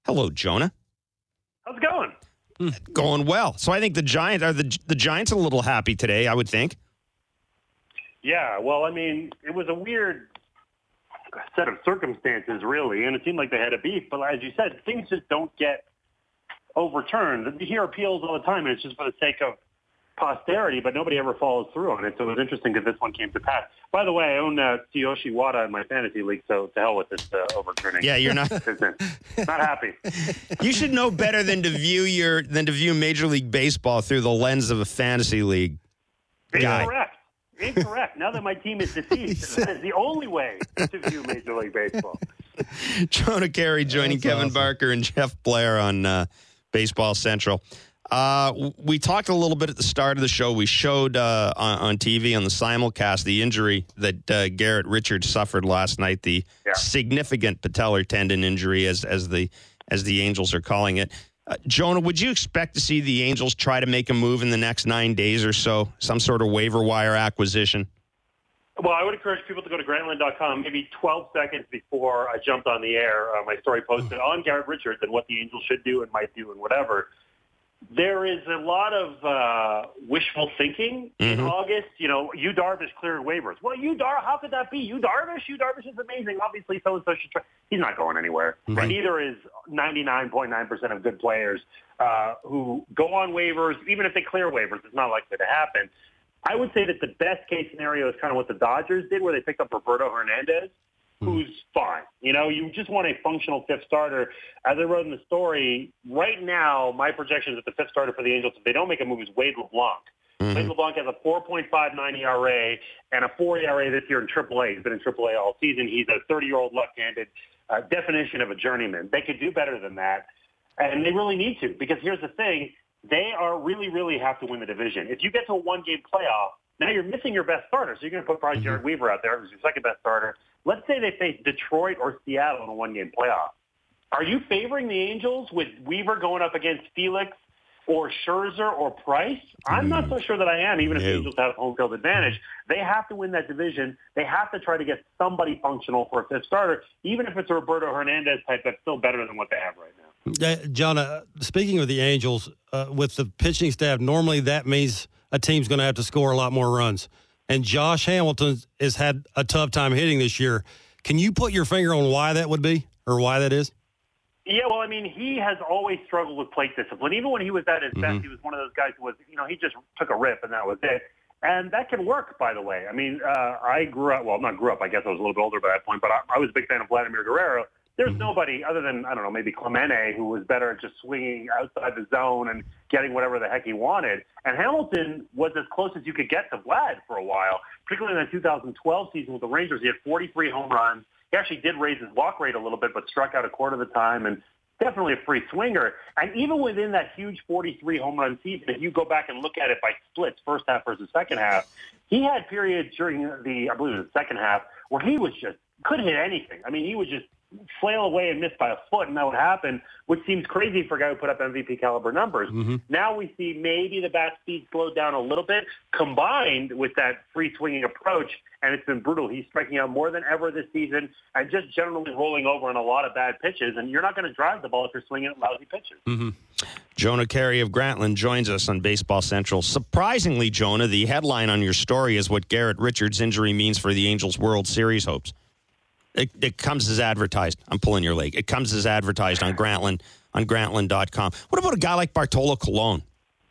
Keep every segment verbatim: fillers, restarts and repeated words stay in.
Hello, Jonah. How's it going? Mm. Going well. So I think the Giants are the the Giants are a little happy today, I would think. Yeah, well, I mean, it was a weird set of circumstances, really, and it seemed like they had a beef. But as you said, things just don't get overturned. You hear appeals all the time, and it's just for the sake of posterity, but nobody ever follows through on it. So it was interesting because this one came to pass. By the way, I own uh, Tsuyoshi Wada in my fantasy league, so to hell with this uh, overturning. Yeah, you're not not happy. You should know better than to view your than to view Major League Baseball through the lens of a fantasy league guy. Incorrect. Incorrect. Now that my team is deceased, that is the only way to view Major League Baseball. Jonah Carey joining That's Kevin awesome. Barker and Jeff Blair on uh, Baseball Central. Uh, we talked a little bit at the start of the show. We showed uh, on, on T V on the simulcast the injury that uh, Garrett Richards suffered last night, the Yeah. significant patellar tendon injury, as as the as the Angels are calling it. Uh, Jonah, would you expect to see the Angels try to make a move in the next nine days or so, some sort of waiver wire acquisition? Well, I would encourage people to go to Grantland dot com. Maybe twelve seconds before I jumped on the air, uh, my story posted on Garrett Richards and what the Angels should do and might do and whatever. There is a lot of uh, wishful thinking in Mhm. August. You know, Yu Darvish cleared waivers. Well, Yu Dar, how could that be? Yu Darvish? Yu Darvish is amazing. Obviously, so-and-so should try. He's not going anywhere. Right. Neither is ninety-nine point nine percent of good players uh, who go on waivers. Even if they clear waivers, it's not likely to happen. I would say that the best case scenario is kind of what the Dodgers did, where they picked up Roberto Hernandez, who's fine. You know, you just want a functional fifth starter. As I wrote in the story, right now, my projection is that the fifth starter for the Angels, if they don't make a move, is Wade LeBlanc. Mhm. Wade LeBlanc has a four point five nine E R A and a four E R A this year in triple A. He's been in triple A all season. He's a thirty-year-old left-handed uh, definition of a journeyman. They could do better than that, and they really need to, because here's the thing. They are really, really have to win the division. If you get to a one-game playoff, now you're missing your best starter, so you're going to put probably Jared Weaver out there, who's your second-best starter. Let's say they face Detroit or Seattle in a one-game playoff. Are you favoring the Angels with Weaver going up against Felix or Scherzer or Price? I'm not so sure that I am, even if the No. Angels have home field advantage. They have to win that division. They have to try to get somebody functional for a fifth starter. Even if it's a Roberto Hernandez type, that's still better than what they have right now. Uh, John, uh, speaking of the Angels, uh, with the pitching staff, normally that means a team's going to have to score a lot more runs. And Josh Hamilton has had a tough time hitting this year. Can you put your finger on why that would be or why that is? Yeah, well, I mean, he has always struggled with plate discipline. Even when he was at his Mm-hmm. best, he was one of those guys who was, you know, he just took a rip and that was it. And that can work, by the way. I mean, uh, I grew up, well, not grew up, I guess I was a little bit older by that point, but I, I was a big fan of Vladimir Guerrero. There's nobody other than, I don't know, maybe Clemente, who was better at just swinging outside the zone and getting whatever the heck he wanted. And Hamilton was as close as you could get to Vlad for a while, particularly in the two thousand twelve season with the Rangers. He had forty-three home runs. He actually did raise his walk rate a little bit, but struck out a quarter of the time, and definitely a free swinger. And even within that huge forty-three home run season, if you go back and look at it by splits, first half versus second half, he had periods during the, I believe it was the second half, where he was just, couldn't hit anything. I mean, he would just flail away and miss by a foot, and that would happen, which seems crazy for a guy who put up M V P caliber numbers. Mm-hmm. Now we see maybe the bat speed slowed down a little bit, combined with that free swinging approach, and it's been brutal. He's striking out more than ever this season and just generally rolling over on a lot of bad pitches, and you're not going to drive the ball if you're swinging at lousy pitches. Mm-hmm. Jonah Carey of Grantland joins us on Baseball Central. Surprisingly, Jonah, the headline on your story is what Garrett Richards' injury means for the Angels' World Series hopes. It, it comes as advertised. I'm pulling your leg. It comes as advertised on Grantland on Grantland dot com. What about a guy like Bartolo Colon?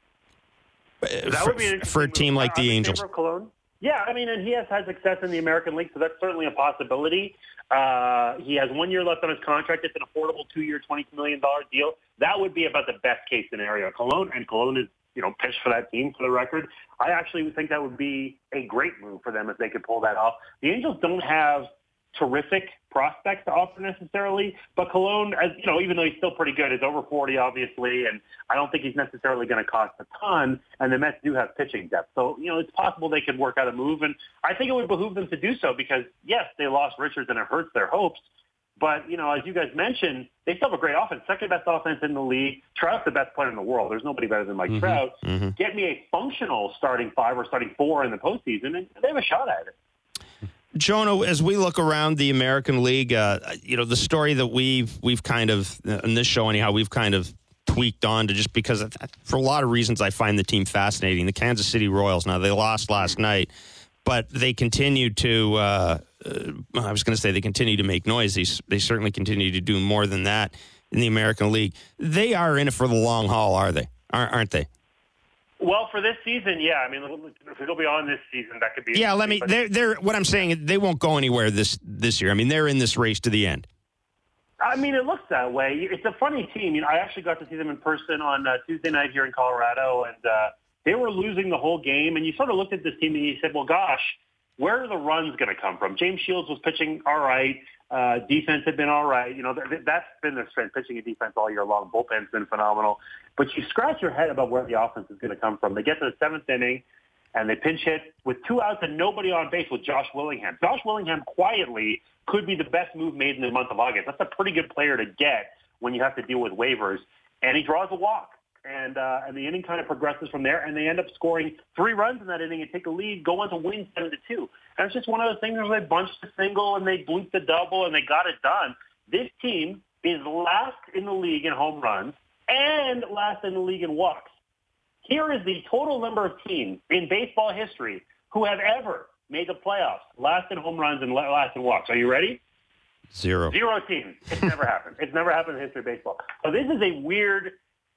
That for, would be an for a interesting team move. like the I'm in Angels. favor of Cologne. Yeah, I mean, and he has had success in the American League, so that's certainly a possibility. Uh, he has one year left on his contract. It's an affordable two-year, twenty-two million dollars deal. That would be about the best-case scenario. Cologne, and Cologne is, you know, pitched for that team, for the record. I actually would think that would be a great move for them if they could pull that off. The Angels don't have terrific prospects to offer necessarily, but Cologne, as you know, even though he's still pretty good, is over forty, obviously, and I don't think he's necessarily going to cost a ton, and the Mets do have pitching depth. So, you know, it's possible they could work out a move, and I think it would behoove them to do so because, yes, they lost Richards and it hurts their hopes, but, you know, as you guys mentioned, they still have a great offense, second-best offense in the league. Trout's the best player in the world. There's nobody better than Mike Mm-hmm. Trout. Mm-hmm. Get me a functional starting five or starting four in the postseason, and they have a shot at it. Jonah, as we look around the American League, uh, you know, the story that we've we've kind of, in this show anyhow, we've kind of tweaked on to just because, of, for a lot of reasons, I find the team fascinating. The Kansas City Royals, now they lost last night, but they continue to, uh, uh, I was going to say they continue to make noise. They, they certainly continue to do more than that in the American League. They are in it for the long haul, are they? Aren't they? Well, for this season, yeah. I mean, if it'll be on this season, that could be. Yeah, let me. They're, they're. What I'm saying is, they won't go anywhere this this year. I mean, they're in this race to the end. I mean, it looks that way. It's a funny team. You know, I actually got to see them in person on uh, Tuesday night here in Colorado, and uh, they were losing the whole game. And you sort of looked at this team and you said, "Well, gosh, where are the runs going to come from?" James Shields was pitching all right. Uh, defense had been all right. You know, th- that's been their strength, pitching and defense all year long. Bullpen's been phenomenal. But you scratch your head about where the offense is going to come from. They get to the seventh inning, and they pinch hit with two outs and nobody on base with Josh Willingham. Josh Willingham quietly could be the best move made in the month of August. That's a pretty good player to get when you have to deal with waivers. And he draws a walk. And uh, and the inning kind of progresses from there, and they end up scoring three runs in that inning and take a lead, go on to win seven to two. And it's just one of those things where they bunched the single and they blooped the double and they got it done. This team is last in the league in home runs and last in the league in walks. Here is the total number of teams in baseball history who have ever made the playoffs, last in home runs and last in walks. Are you ready? Zero. Zero teams. It's never happened. It's never happened in the history of baseball. So this is a weird,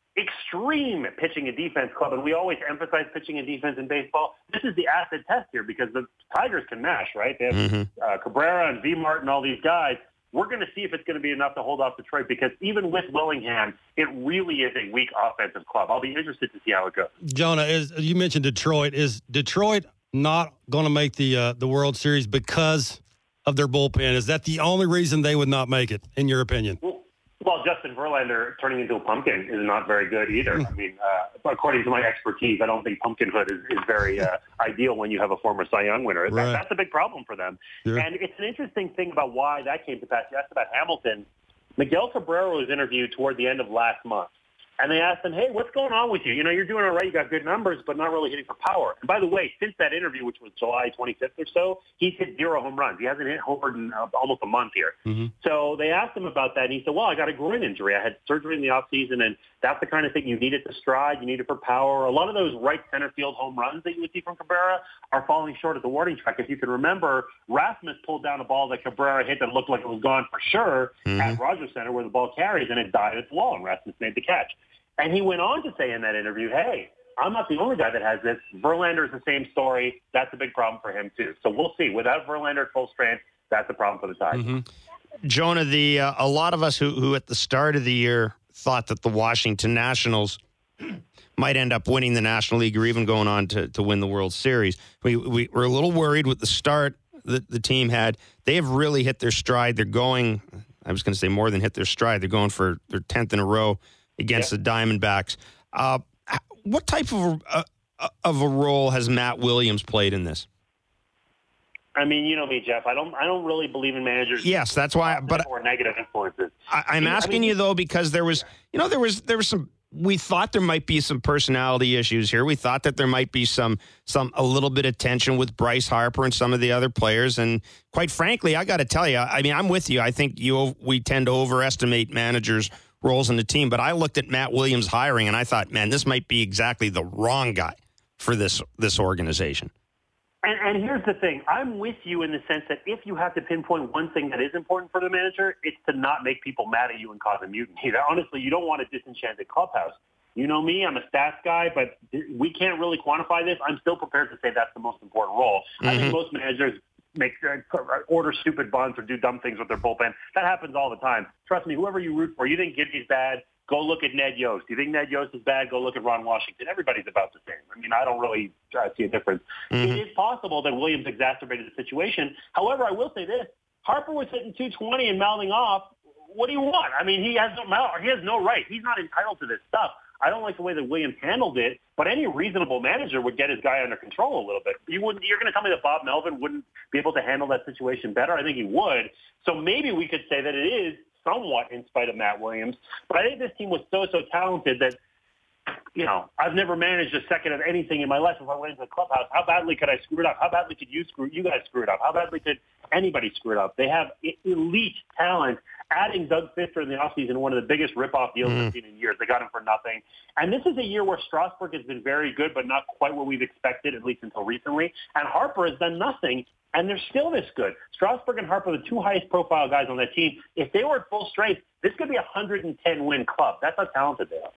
extreme pitching and defense club, and we always emphasize pitching and defense in baseball. This is the acid test here because the Tigers can mash, right? They have mm-hmm. uh, Cabrera and V-Mart and all these guys. We're going to see if it's going to be enough to hold off Detroit because even with Willingham, it really is a weak offensive club. I'll be interested to see how it goes. Jonah, is, you mentioned Detroit. Is Detroit not going to make the uh, the World Series because of their bullpen? Is that the only reason they would not make it, in your opinion? Well, Well, Justin Verlander turning into a pumpkin is not very good either. I mean, uh, according to my expertise, I don't think pumpkinhood is, is very uh, ideal when you have a former Cy Young winner. That, right. That's a big problem for them. Sure. And it's an interesting thing about why that came to pass. You asked about Hamilton. Miguel Cabrera was interviewed toward the end of last month. And they asked him, hey, what's going on with you? You know, you're doing all right. You got good numbers, but not really hitting for power. And by the way, since that interview, which was July twenty-fifth or so, he's hit zero home runs. He hasn't hit homered in uh, almost a month here. Mm-hmm. So they asked him about that, and he said, well, I got a groin injury. I had surgery in the offseason, and that's the kind of thing you need it to stride. You need it for power. A lot of those right center field home runs that you would see from Cabrera are falling short at the warning track. If you can remember, Rasmus pulled down a ball that Cabrera hit that looked like it was gone for sure mm-hmm. at Rogers Center where the ball carries, and it died at the wall, and Rasmus made the catch. And he went on to say in that interview, hey, I'm not the only guy that has this. Verlander is the same story. That's a big problem for him, too. So we'll see. Without Verlander at full strength, that's a problem for the Tigers. Mm-hmm. Jonah, the uh, a lot of us who, who at the start of the year thought that the Washington Nationals might end up winning the National League or even going on to, to win the World Series. We, we were a little worried with the start that the team had. They have really hit their stride. They're going, I was going to say more than hit their stride. They're going for their tenth in a row against yep. the Diamondbacks. Uh, what type of a, uh, of a role has Matt Williams played in this? I mean, you know me, Jeff. I don't. I don't really believe in managers. Yes, that's why. But or negative influences. I, I'm asking I mean, you though because there was, you know, there was there was some. We thought there might be some personality issues here. We thought that there might be some some a little bit of tension with Bryce Harper and some of the other players. And quite frankly, I got to tell you, I mean, I'm with you. I think you we tend to overestimate managers' roles in the team. But I looked at Matt Williams' hiring and I thought, man, this might be exactly the wrong guy for this this organization. And, and here's the thing. I'm with you in the sense that if you have to pinpoint one thing that is important for the manager, it's to not make people mad at you and cause a mutiny. Honestly, you don't want a disenchanted clubhouse. You know me, I'm a stats guy, but we can't really quantify this. I'm still prepared to say that's the most important role. Mm-hmm. I think most managers make uh, order stupid bunts or do dumb things with their bullpen. That happens all the time. Trust me, whoever you root for, you think Gibby's bad, go look at Ned Yost. You think Ned Yost is bad, go look at Ron Washington. Everybody's about the same. I mean, I don't really uh, see a difference. Mm-hmm. It is possible that Williams exacerbated the situation. However, I will say this. Harper was hitting two twenty and mouthing off. What do you want? I mean, he has no mouth. He has no right. He's not entitled to this stuff. I don't like the way that Williams handled it, but any reasonable manager would get his guy under control a little bit. You wouldn't, you're going to tell me that Bob Melvin wouldn't be able to handle that situation better? I think he would. So maybe we could say that it is somewhat in spite of Matt Williams. But I think this team was so, so talented that you know, I've never managed a second of anything in my life. If I went into the clubhouse, how badly could I screw it up? How badly could you screw you guys screw it up? How badly could anybody screw it up? They have elite talent. Adding Doug Fister in the offseason, one of the biggest rip-off deals mm. I've seen in years. They got him for nothing. And this is a year where Strasburg has been very good, but not quite what we've expected, at least until recently. And Harper has done nothing, and they're still this good. Strasburg and Harper are the two highest-profile guys on that team. If they were at full strength, this could be a one hundred ten win club. That's how talented they are.